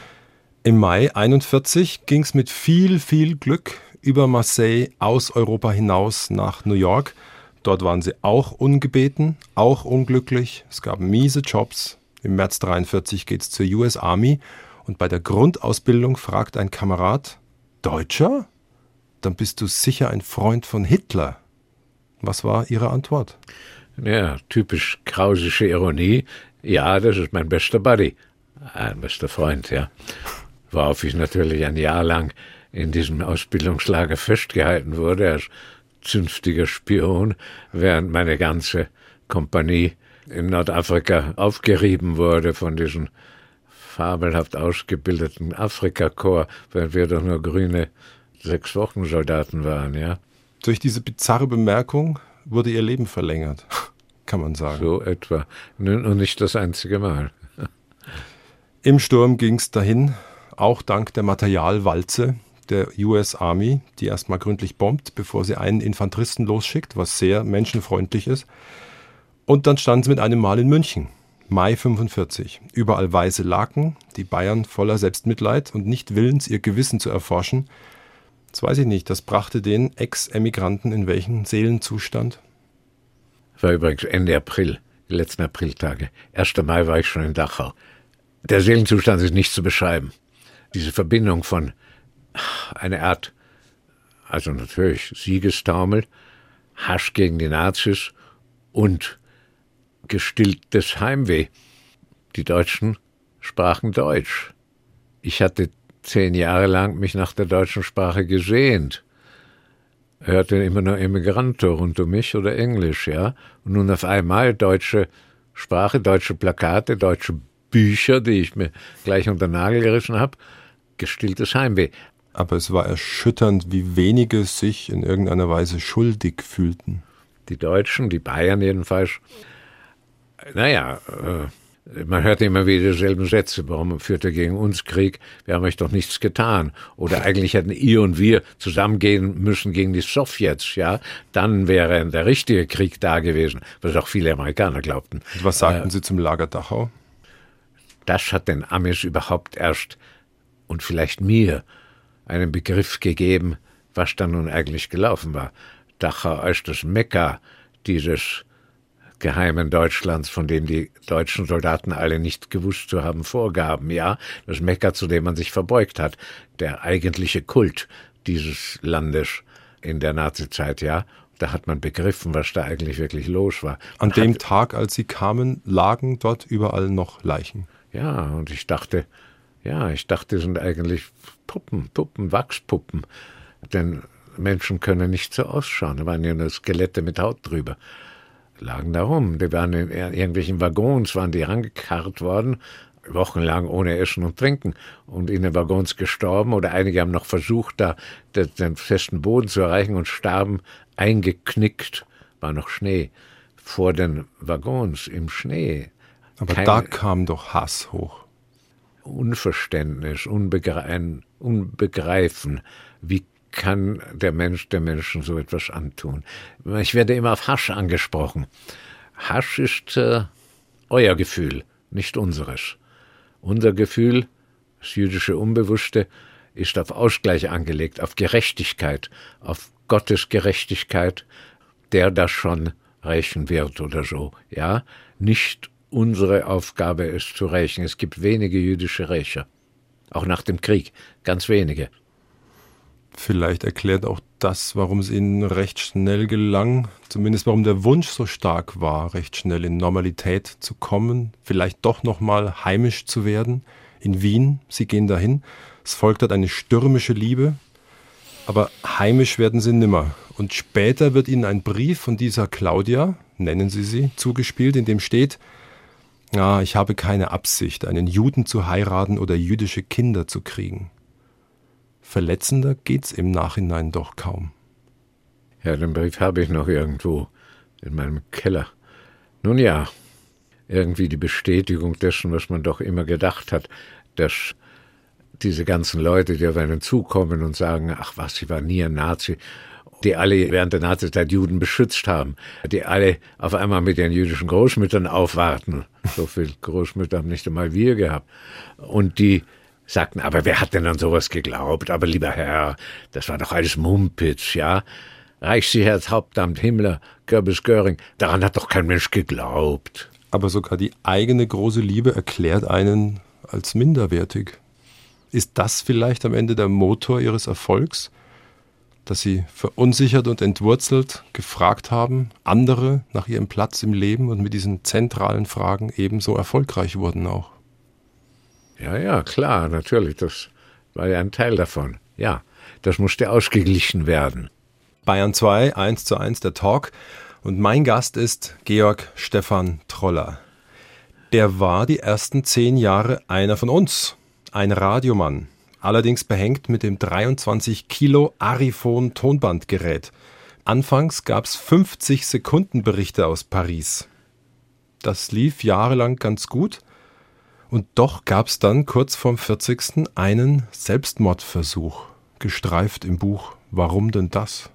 Im Mai 1941 ging es mit viel, viel Glück über Marseille aus Europa hinaus nach New York. Dort waren Sie auch ungebeten, auch unglücklich. Es gab miese Jobs. Im März 1943 geht es zur US Army. Und bei der Grundausbildung fragt ein Kamerad, Deutscher? Dann bist du sicher ein Freund von Hitler. Was war Ihre Antwort? Ja, typisch krausische Ironie. Ja, das ist mein bester Buddy. Ein bester Freund, ja. Worauf ich natürlich ein Jahr lang in diesem Ausbildungslager festgehalten wurde als zünftiger Spion, während meine ganze Kompanie in Nordafrika aufgerieben wurde von diesen fabelhaft ausgebildeten Afrikakorps, weil wir doch nur grüne 6-Wochen-Soldaten waren, ja. Durch diese bizarre Bemerkung wurde Ihr Leben verlängert, kann man sagen. So etwa. Und nicht das einzige Mal. Im Sturm ging es dahin, auch dank der Materialwalze der US Army, die erstmal gründlich bombt, bevor sie einen Infanteristen losschickt, was sehr menschenfreundlich ist. Und dann standen sie mit einem Mal in München, Mai 1945. Überall weiße Laken, die Bayern voller Selbstmitleid und nicht willens, ihr Gewissen zu erforschen. Das weiß ich nicht, das brachte den Ex-Emigranten in welchen Seelenzustand? War übrigens Ende April, die letzten Apriltage. 1. Mai war ich schon in Dachau. Der Seelenzustand ist nicht zu beschreiben. Diese Verbindung von einer Art, also natürlich Siegestaumel, Hass gegen die Nazis und gestilltes Heimweh. Die Deutschen sprachen Deutsch. Ich hatte 10 Jahre lang mich nach der deutschen Sprache gesehnt. Hörte immer nur Emigranto rund um mich oder Englisch, ja. Und nun auf einmal deutsche Sprache, deutsche Plakate, deutsche Bücher, die ich mir gleich unter den Nagel gerissen habe. Gestilltes Heimweh. Aber es war erschütternd, wie wenige sich in irgendeiner Weise schuldig fühlten. Die Deutschen, die Bayern jedenfalls. Naja, man hört immer wieder dieselben Sätze. Warum führt er gegen uns Krieg? Wir haben euch doch nichts getan. Oder eigentlich hätten ihr und wir zusammengehen müssen gegen die Sowjets, ja? Dann wäre der richtige Krieg da gewesen, was auch viele Amerikaner glaubten. Und was sagten Sie zum Lager Dachau? Das hat den Amis überhaupt erst und vielleicht mir einen Begriff gegeben, was da nun eigentlich gelaufen war. Dachau als das Mekka dieses geheimen Deutschlands, von dem die deutschen Soldaten alle nicht gewusst zu haben vorgaben, ja, das Mekka, zu dem man sich verbeugt hat, der eigentliche Kult dieses Landes in der Nazizeit, ja. Da hat man begriffen, was da eigentlich wirklich los war. An dem Tag, als Sie kamen, lagen dort überall noch Leichen. Ja, und ich dachte, das sind eigentlich Puppen, Wachspuppen. Denn Menschen können nicht so ausschauen. Da waren ja nur Skelette mit Haut drüber. Lagen da rum. Die waren in irgendwelchen Waggons, waren die rangekarrt worden, wochenlang ohne Essen und Trinken und in den Waggons gestorben. Oder einige haben noch versucht, da den festen Boden zu erreichen und starben eingeknickt. War noch Schnee vor den Waggons im Schnee. Aber da kam doch Hass hoch. Unverständnis, Unbegreifen, wie kann der Mensch dem Menschen so etwas antun? Ich werde immer auf Hasch angesprochen. Hasch ist euer Gefühl, nicht unseres. Unser Gefühl, das jüdische Unbewusste, ist auf Ausgleich angelegt, auf Gerechtigkeit, auf Gottes Gerechtigkeit, der das schon rächen wird oder so. Ja, nicht unsere Aufgabe, es zu rächen. Es gibt wenige jüdische Rächer. Auch nach dem Krieg, ganz wenige. Vielleicht erklärt auch das, warum es Ihnen recht schnell gelang, zumindest warum der Wunsch so stark war, recht schnell in Normalität zu kommen, vielleicht doch nochmal heimisch zu werden. In Wien, Sie gehen dahin, es folgt dort eine stürmische Liebe, aber heimisch werden Sie nimmer. Und später wird Ihnen ein Brief von dieser Claudia, nennen Sie sie, zugespielt, in dem steht: Ja, ich habe keine Absicht, einen Juden zu heiraten oder jüdische Kinder zu kriegen. Verletzender geht's im Nachhinein doch kaum. Ja, den Brief habe ich noch irgendwo in meinem Keller. Nun ja, irgendwie die Bestätigung dessen, was man doch immer gedacht hat, dass diese ganzen Leute, die auf einen zukommen und sagen, ach was, ich war nie ein Nazi, die alle während der Nazizeit Juden beschützt haben, die alle auf einmal mit ihren jüdischen Großmüttern aufwarten. So viele Großmütter haben nicht einmal wir gehabt. Und die sagten, aber wer hat denn an sowas geglaubt? Aber lieber Herr, das war doch alles Mumpitz, ja? Reichssicherheitshauptamt Himmler, Goebbels, Göring, daran hat doch kein Mensch geglaubt. Aber sogar die eigene große Liebe erklärt einen als minderwertig. Ist das vielleicht am Ende der Motor Ihres Erfolgs? Dass Sie verunsichert und entwurzelt gefragt haben, andere nach ihrem Platz im Leben und mit diesen zentralen Fragen ebenso erfolgreich wurden auch? Ja, klar, natürlich, das war ja ein Teil davon. Ja, das musste ausgeglichen werden. Bayern 2, 1:1 der Talk. Und mein Gast ist Georg Stephan Troller. Der war die ersten 10 Jahre einer von uns, ein Radiomann. Allerdings behängt mit dem 23 Kilo Arifon Tonbandgerät. Anfangs gab's 50 Sekundenberichte aus Paris. Das lief jahrelang ganz gut. Und doch gab's dann kurz vorm 40. einen Selbstmordversuch, gestreift im Buch. Warum denn das?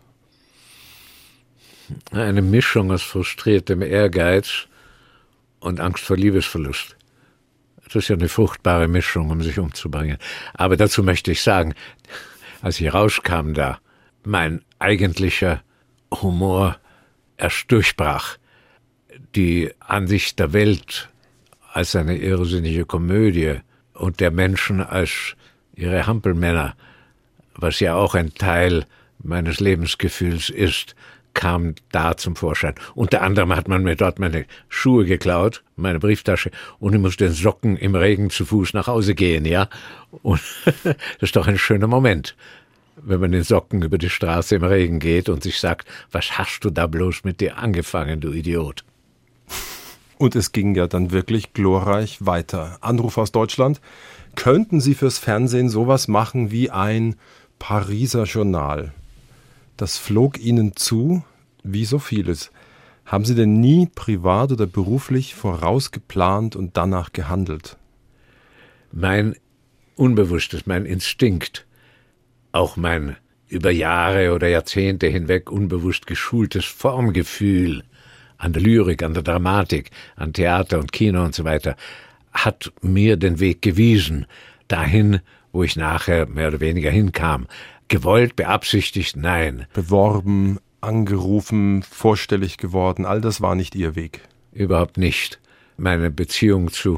Eine Mischung aus frustriertem Ehrgeiz und Angst vor Liebesverlust. Das ist ja eine furchtbare Mischung, um sich umzubringen. Aber dazu möchte ich sagen, als ich rauskam da, mein eigentlicher Humor erst durchbrach. Die Ansicht der Welt als eine irrsinnige Komödie und der Menschen als ihre Hampelmänner, was ja auch ein Teil meines Lebensgefühls ist, kam da zum Vorschein. Unter anderem hat man mir dort meine Schuhe geklaut, meine Brieftasche, und ich musste in Socken im Regen zu Fuß nach Hause gehen, ja. Und das ist doch ein schöner Moment, wenn man in Socken über die Straße im Regen geht und sich sagt, was hast du da bloß mit dir angefangen, du Idiot? Und es ging ja dann wirklich glorreich weiter. Anruf aus Deutschland. Könnten Sie fürs Fernsehen sowas machen wie ein Pariser Journal? Das flog Ihnen zu, wie so vieles. Haben Sie denn nie privat oder beruflich vorausgeplant und danach gehandelt? Mein Unbewusstes, mein Instinkt, auch mein über Jahre oder Jahrzehnte hinweg unbewusst geschultes Formgefühl an der Lyrik, an der Dramatik, an Theater und Kino und so weiter, hat mir den Weg gewiesen, dahin, wo ich nachher mehr oder weniger hinkam. Gewollt, beabsichtigt, nein. Beworben, angerufen, vorstellig geworden, all das war nicht Ihr Weg? Überhaupt nicht. Meine Beziehung zu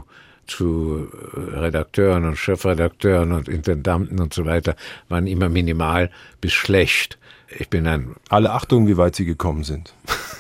Redakteuren und Chefredakteuren und Intendanten und so weiter waren immer minimal bis schlecht. Ich bin ein... Alle Achtung, wie weit Sie gekommen sind.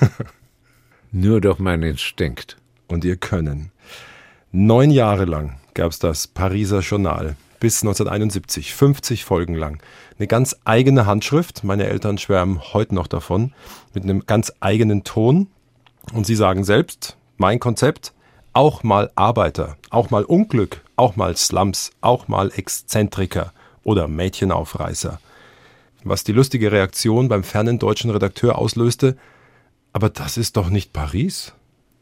Nur durch meinen Instinkt. Und Ihr Können. 9 Jahre lang gab es das Pariser Journal. Bis 1971, 50 Folgen lang. Eine ganz eigene Handschrift, meine Eltern schwärmen heute noch davon, mit einem ganz eigenen Ton. Und sie sagen selbst, mein Konzept, auch mal Arbeiter, auch mal Unglück, auch mal Slums, auch mal Exzentriker oder Mädchenaufreißer. Was die lustige Reaktion beim fernen deutschen Redakteur auslöste, aber das ist doch nicht Paris?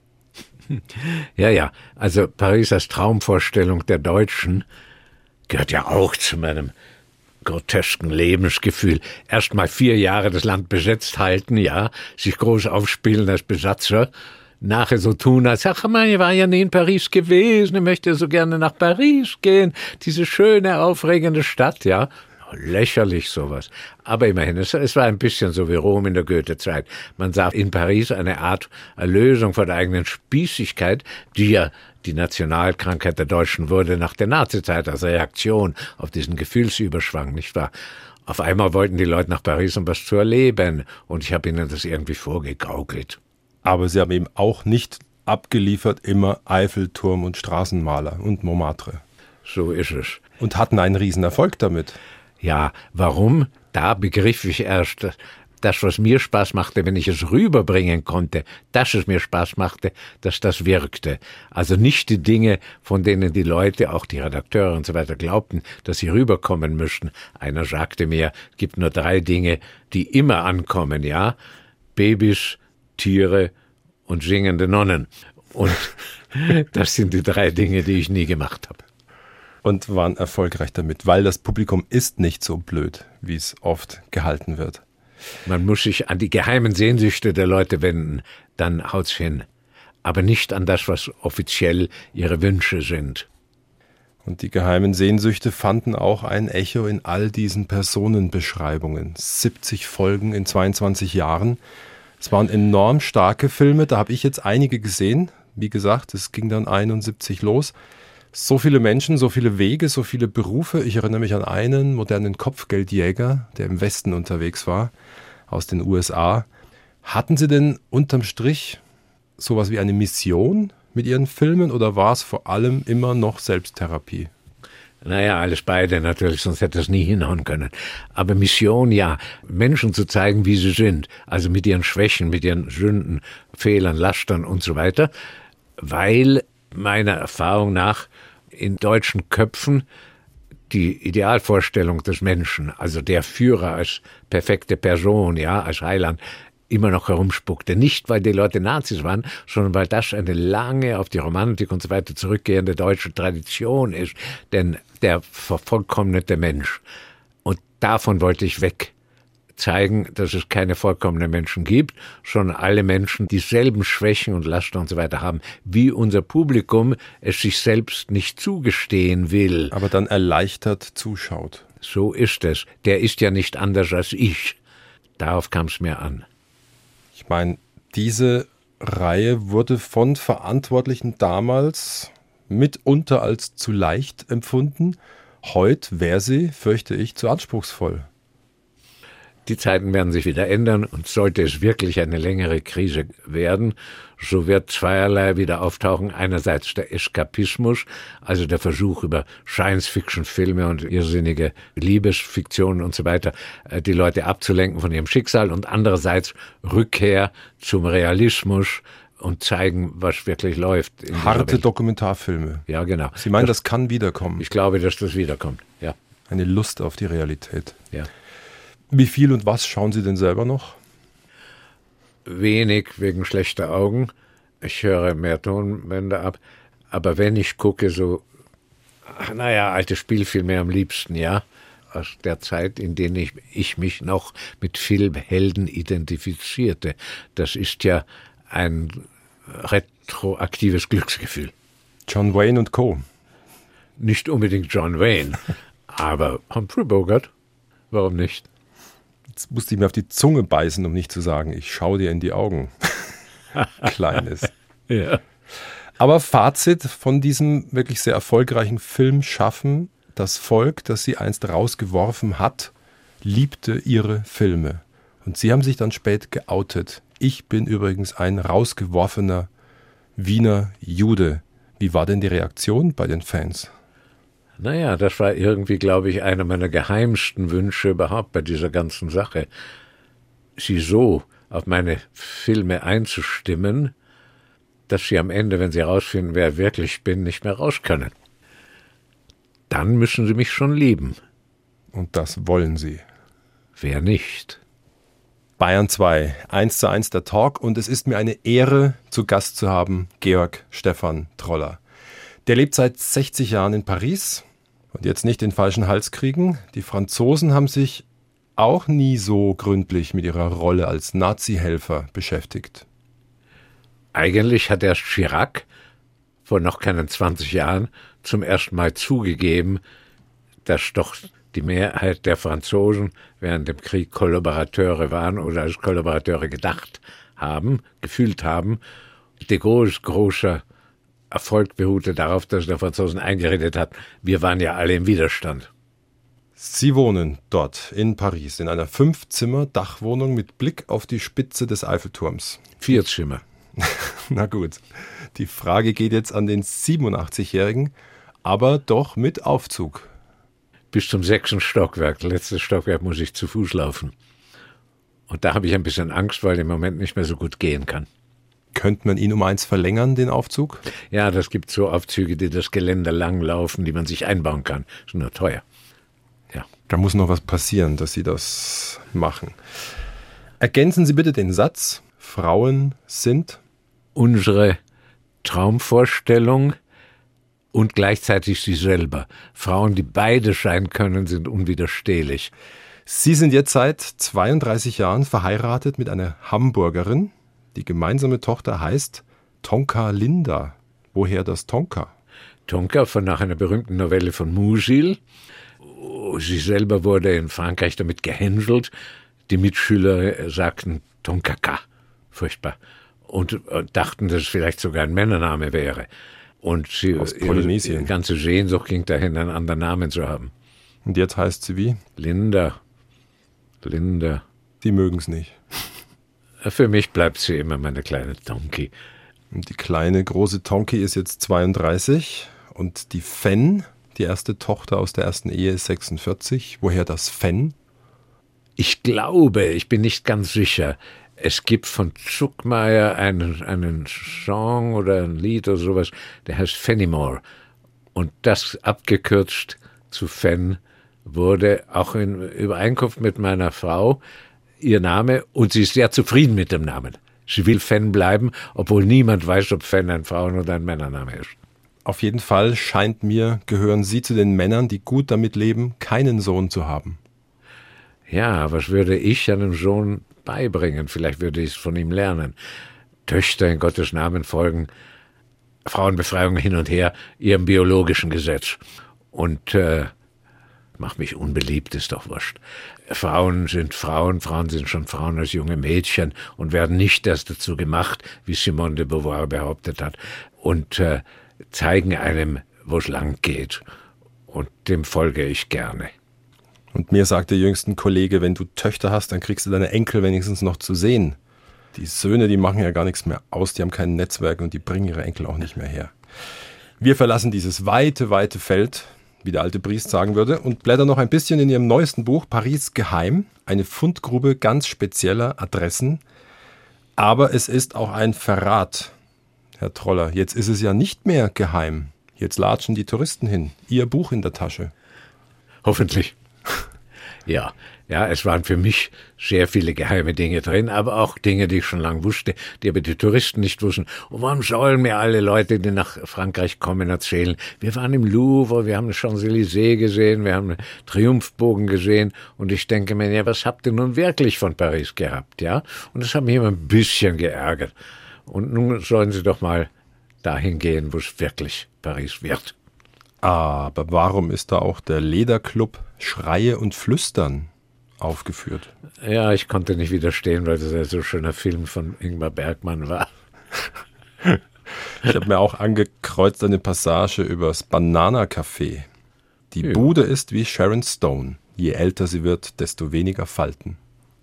Ja, also Paris als Traumvorstellung der Deutschen gehört ja auch zu meinem grotesken Lebensgefühl. Erst mal 4 Jahre das Land besetzt halten, ja, sich groß aufspielen als Besatzer, nachher so tun, als, ach man, ich war ja nie in Paris gewesen, ich möchte so gerne nach Paris gehen, diese schöne, aufregende Stadt, ja. Lächerlich sowas. Aber immerhin, es war ein bisschen so wie Rom in der Goethe-Zeit. Man sah in Paris eine Art Erlösung von der eigenen Spießigkeit, die ja die Nationalkrankheit der Deutschen wurde nach der Nazizeit als Reaktion auf diesen Gefühlsüberschwang, nicht wahr? Auf einmal wollten die Leute nach Paris, um was zu erleben. Und ich habe ihnen das irgendwie vorgegaukelt. Aber Sie haben eben auch nicht abgeliefert immer Eiffelturm und Straßenmaler und Montmartre. So ist es. Und hatten einen Riesenerfolg damit. Ja, warum? Da begriff ich erst, das, was mir Spaß machte, wenn ich es rüberbringen konnte, dass es mir Spaß machte, dass das wirkte. Also nicht die Dinge, von denen die Leute, auch die Redakteure und so weiter, glaubten, dass sie rüberkommen müssten. Einer sagte mir, es gibt nur 3 Dinge, die immer ankommen, ja? Babys, Tiere und singende Nonnen. Und das sind die 3 Dinge, die ich nie gemacht habe. Und waren erfolgreich damit, weil das Publikum ist nicht so blöd, wie es oft gehalten wird. Man muss sich an die geheimen Sehnsüchte der Leute wenden, dann haut's hin. Aber nicht an das, was offiziell ihre Wünsche sind. Und die geheimen Sehnsüchte fanden auch ein Echo in all diesen Personenbeschreibungen. 70 Folgen in 22 Jahren. Es waren enorm starke Filme, da habe ich jetzt einige gesehen. Wie gesagt, es ging dann 71 los. So viele Menschen, so viele Wege, so viele Berufe. Ich erinnere mich an einen modernen Kopfgeldjäger, der im Westen unterwegs war, aus den USA. Hatten Sie denn unterm Strich sowas wie eine Mission mit Ihren Filmen oder war es vor allem immer noch Selbsttherapie? Naja, alles beide natürlich, sonst hätte es nie hinhauen können. Aber Mission, ja, Menschen zu zeigen, wie sie sind, also mit ihren Schwächen, mit ihren Sünden, Fehlern, Lastern und so weiter, weil meiner Erfahrung nach in deutschen Köpfen die Idealvorstellung des Menschen, also der Führer als perfekte Person, ja, als Heiland, immer noch herumspuckte. Nicht, weil die Leute Nazis waren, sondern weil das eine lange auf die Romantik und so weiter zurückgehende deutsche Tradition ist. Denn der vervollkommnete Mensch. Und davon wollte ich weg. Zeigen, dass es keine vollkommenen Menschen gibt, sondern alle Menschen dieselben Schwächen und Laster und so weiter haben, wie unser Publikum es sich selbst nicht zugestehen will. Aber dann erleichtert zuschaut. So ist es. Der ist ja nicht anders als ich. Darauf kam es mir an. Ich meine, diese Reihe wurde von Verantwortlichen damals mitunter als zu leicht empfunden. Heute wäre sie, fürchte ich, zu anspruchsvoll. Die Zeiten werden sich wieder ändern und sollte es wirklich eine längere Krise werden, so wird zweierlei wieder auftauchen. Einerseits der Eskapismus, also der Versuch über Science-Fiction-Filme und irrsinnige Liebesfiktionen und so weiter, die Leute abzulenken von ihrem Schicksal und andererseits Rückkehr zum Realismus und zeigen, was wirklich läuft. Harte Dokumentarfilme. Ja, genau. Sie meinen, das kann wiederkommen? Ich glaube, dass das wiederkommt, ja. Eine Lust auf die Realität. Ja. Wie viel und was schauen Sie denn selber noch? Wenig wegen schlechter Augen. Ich höre mehr Tonbänder ab. Aber wenn ich gucke, so, alte Spielfilme am liebsten, ja. Aus der Zeit, in der ich mich noch mit Filmhelden identifizierte. Das ist ja ein retroaktives Glücksgefühl. John Wayne und Co. Nicht unbedingt John Wayne, aber Humphrey Bogart. Warum nicht? Jetzt musste ich mir auf die Zunge beißen, um nicht zu sagen, ich schaue dir in die Augen. Kleines. Ja. Aber Fazit von diesem wirklich sehr erfolgreichen Filmschaffen: Das Volk, das sie einst rausgeworfen hat, liebte ihre Filme. Und sie haben sich dann spät geoutet. Ich bin übrigens ein rausgeworfener Wiener Jude. Wie war denn die Reaktion bei den Fans? Naja, das war irgendwie, glaube ich, einer meiner geheimsten Wünsche überhaupt bei dieser ganzen Sache. Sie so auf meine Filme einzustimmen, dass sie am Ende, wenn sie herausfinden, wer wirklich bin, nicht mehr raus können. Dann müssen sie mich schon lieben. Und das wollen sie. Wer nicht? Bayern 2, 1:1 der Talk, und es ist mir eine Ehre, zu Gast zu haben, Georg Stephan Troller. Der lebt seit 60 Jahren in Paris, Und jetzt nicht den falschen Hals kriegen. Die Franzosen haben sich auch nie so gründlich mit ihrer Rolle als Nazi-Helfer beschäftigt. Eigentlich hat erst Chirac vor noch keinen 20 Jahren zum ersten Mal zugegeben, dass doch die Mehrheit der Franzosen während dem Krieg Kollaborateure waren oder als Kollaborateure gefühlt haben. De Gaulle's großer Erfolg beruhte darauf, dass der Franzosen eingeredet hat, wir waren ja alle im Widerstand. Sie wohnen dort in Paris in einer 5-Zimmer-Dachwohnung mit Blick auf die Spitze des Eiffelturms. 4 Zimmer. Na gut, die Frage geht jetzt an den 87-Jährigen, aber doch mit Aufzug. Bis zum 6. Stockwerk. Letztes Stockwerk muss ich zu Fuß laufen. Und da habe ich ein bisschen Angst, weil ich im Moment nicht mehr so gut gehen kann. Könnte man ihn um 1 verlängern, den Aufzug? Ja, das gibt so Aufzüge, die das Geländer lang laufen, die man sich einbauen kann. Ist nur teuer. Ja. Da muss noch was passieren, dass Sie das machen. Ergänzen Sie bitte den Satz, Frauen sind unsere Traumvorstellung und gleichzeitig sie selber. Frauen, die beide sein können, sind unwiderstehlich. Sie sind jetzt seit 32 Jahren verheiratet mit einer Hamburgerin. Die gemeinsame Tochter heißt Tonka Linda. Woher das Tonka? Tonka nach einer berühmten Novelle von Musil. Sie selber wurde in Frankreich damit gehänselt. Die Mitschüler sagten Tonkaka. Furchtbar. Und dachten, dass es vielleicht sogar ein Männername wäre. Und ihre ganze Sehnsucht ging dahin, einen anderen Namen zu haben. Und jetzt heißt sie wie? Linda. Die mögen es nicht. Für mich bleibt sie immer meine kleine Tonki. Und die kleine, große Tonki ist jetzt 32. Und die Fen, die erste Tochter aus der ersten Ehe, ist 46. Woher das Fen? Ich glaube, ich bin nicht ganz sicher. Es gibt von Zuckmayer einen Song oder ein Lied oder sowas, der heißt Fenimore. Und das abgekürzt zu Fen wurde auch in Übereinkunft mit meiner Frau ihr Name und sie ist sehr zufrieden mit dem Namen. Sie will Fen bleiben, obwohl niemand weiß, ob Fen ein Frauen- oder ein Männername ist. Auf jeden Fall scheint mir, gehören Sie zu den Männern, die gut damit leben, keinen Sohn zu haben. Ja, was würde ich einem Sohn beibringen? Vielleicht würde ich es von ihm lernen. Töchter in Gottes Namen folgen, Frauenbefreiung hin und her, ihrem biologischen Gesetz. Und mach mich unbeliebt, ist doch wurscht. Frauen sind Frauen sind schon Frauen als junge Mädchen und werden nicht erst dazu gemacht, wie Simone de Beauvoir behauptet hat, und zeigen einem, wo es lang geht. Und dem folge ich gerne. Und mir sagt der jüngste Kollege, wenn du Töchter hast, dann kriegst du deine Enkel wenigstens noch zu sehen. Die Söhne, die machen ja gar nichts mehr aus, die haben kein Netzwerk und die bringen ihre Enkel auch nicht mehr her. Wir verlassen dieses weite, weite Feld, wie der alte Briest sagen würde, und blättern noch ein bisschen in ihrem neuesten Buch Paris geheim, eine Fundgrube ganz spezieller Adressen. Aber es ist auch ein Verrat, Herr Troller. Jetzt ist es ja nicht mehr geheim. Jetzt latschen die Touristen hin. Ihr Buch in der Tasche. Hoffentlich. Ja, es waren für mich sehr viele geheime Dinge drin, aber auch Dinge, die ich schon lange wusste, die aber die Touristen nicht wussten. Und warum sollen mir alle Leute, die nach Frankreich kommen, erzählen? Wir waren im Louvre, wir haben den Champs-Élysées gesehen, wir haben den Triumphbogen gesehen und ich denke mir, ja, was habt ihr nun wirklich von Paris gehabt, ja? Und das hat mich immer ein bisschen geärgert. Und nun sollen sie doch mal dahin gehen, wo es wirklich Paris wird. Aber warum ist da auch der Lederclub Schreie und Flüstern aufgeführt? Ja, ich konnte nicht widerstehen, weil das ein so schöner Film von Ingmar Bergman war. Ich habe mir auch angekreuzt eine Passage über das Banana-Café. Die Bude ist wie Sharon Stone. Je älter sie wird, desto weniger Falten.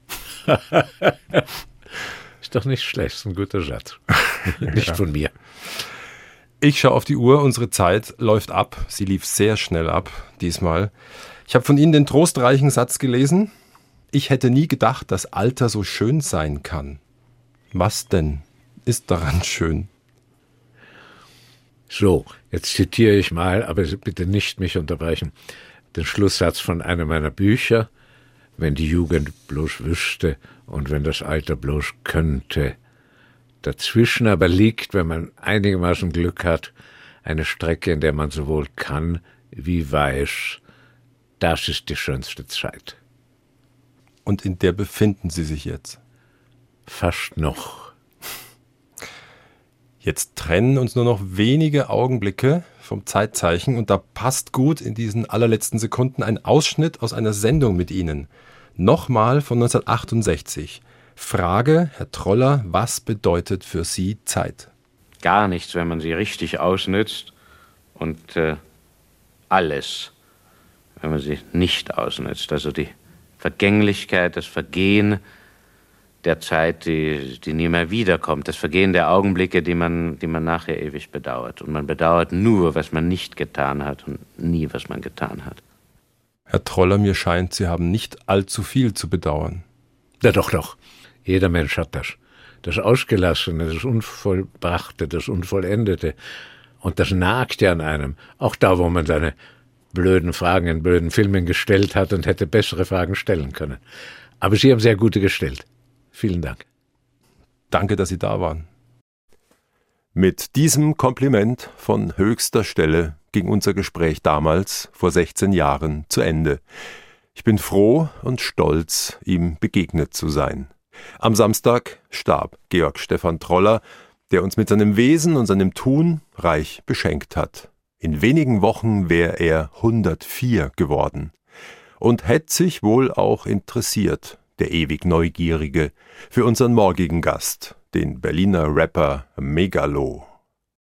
Ist doch nicht schlecht, ist ein guter Satz. Nicht von mir. Ich schaue auf die Uhr, unsere Zeit läuft ab. Sie lief sehr schnell ab, diesmal. Ich habe von Ihnen den trostreichen Satz gelesen. Ich hätte nie gedacht, dass Alter so schön sein kann. Was denn ist daran schön? So, jetzt zitiere ich mal, aber bitte nicht mich unterbrechen, den Schlusssatz von einem meiner Bücher. Wenn die Jugend bloß wüsste und wenn das Alter bloß könnte. Dazwischen aber liegt, wenn man einigermaßen Glück hat, eine Strecke, in der man sowohl kann wie weiß, das ist die schönste Zeit. Und in der befinden Sie sich jetzt? Fast noch. Jetzt trennen uns nur noch wenige Augenblicke vom Zeitzeichen und da passt gut in diesen allerletzten Sekunden ein Ausschnitt aus einer Sendung mit Ihnen. Nochmal von 1968. Frage, Herr Troller, was bedeutet für Sie Zeit? Gar nichts, wenn man sie richtig ausnützt, und alles, wenn man sie nicht ausnützt. Also die Vergänglichkeit, das Vergehen der Zeit, die nie mehr wiederkommt, das Vergehen der Augenblicke, die man nachher ewig bedauert. Und man bedauert nur, was man nicht getan hat und nie, was man getan hat. Herr Troller, mir scheint, Sie haben nicht allzu viel zu bedauern. Ja, doch. Jeder Mensch hat das. Das Ausgelassene, das Unvollbrachte, das Unvollendete. Und das nagt ja an einem. Auch da, wo man seine blöden Fragen in blöden Filmen gestellt hat und hätte bessere Fragen stellen können. Aber Sie haben sehr gute gestellt. Vielen Dank. Danke, dass Sie da waren. Mit diesem Kompliment von höchster Stelle ging unser Gespräch damals, vor 16 Jahren, zu Ende. Ich bin froh und stolz, ihm begegnet zu sein. Am Samstag starb Georg Stephan Troller, der uns mit seinem Wesen und seinem Tun reich beschenkt hat. In wenigen Wochen wäre er 104 geworden. Und hätte sich wohl auch interessiert, der ewig Neugierige, für unseren morgigen Gast, den Berliner Rapper Megalo.